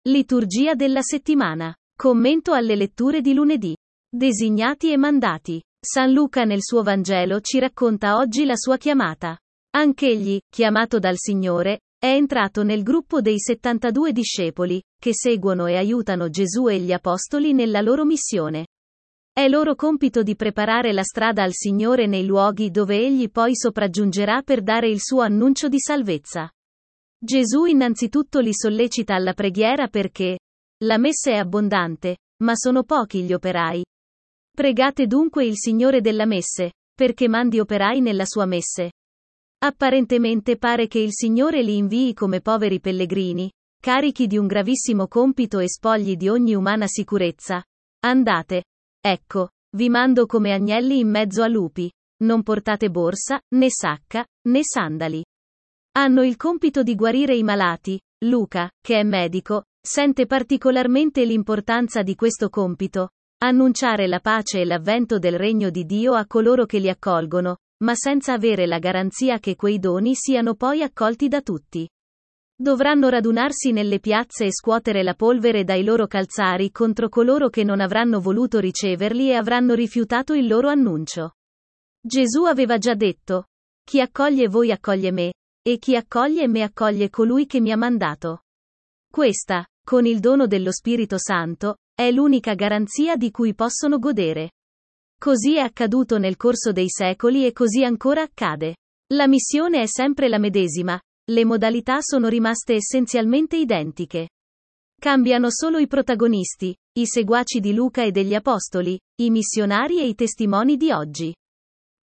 Liturgia della settimana. Commento alle letture di lunedì. Designati e mandati. San Luca nel suo Vangelo ci racconta oggi la sua chiamata. Anch'egli, chiamato dal Signore, è entrato nel gruppo dei 72 discepoli, che seguono e aiutano Gesù e gli Apostoli nella loro missione. È loro compito di preparare la strada al Signore nei luoghi dove Egli poi sopraggiungerà per dare il suo annuncio di salvezza. Gesù innanzitutto li sollecita alla preghiera perché la messe è abbondante, ma sono pochi gli operai. Pregate dunque il Signore della messe, perché mandi operai nella sua messe. Apparentemente pare che il Signore li invii come poveri pellegrini, carichi di un gravissimo compito e spogli di ogni umana sicurezza. Andate. Ecco, vi mando come agnelli in mezzo a lupi. Non portate borsa, né sacca, né sandali. Hanno il compito di guarire i malati. Luca, che è medico, sente particolarmente l'importanza di questo compito. Annunciare la pace e l'avvento del regno di Dio a coloro che li accolgono, ma senza avere la garanzia che quei doni siano poi accolti da tutti. Dovranno radunarsi nelle piazze e scuotere la polvere dai loro calzari contro coloro che non avranno voluto riceverli e avranno rifiutato il loro annuncio. Gesù aveva già detto: chi accoglie voi accoglie me, e chi accoglie me accoglie colui che mi ha mandato. Questa, con il dono dello Spirito Santo, è l'unica garanzia di cui possono godere. Così è accaduto nel corso dei secoli e così ancora accade. La missione è sempre la medesima, le modalità sono rimaste essenzialmente identiche. Cambiano solo i protagonisti, i seguaci di Luca e degli Apostoli, i missionari e i testimoni di oggi.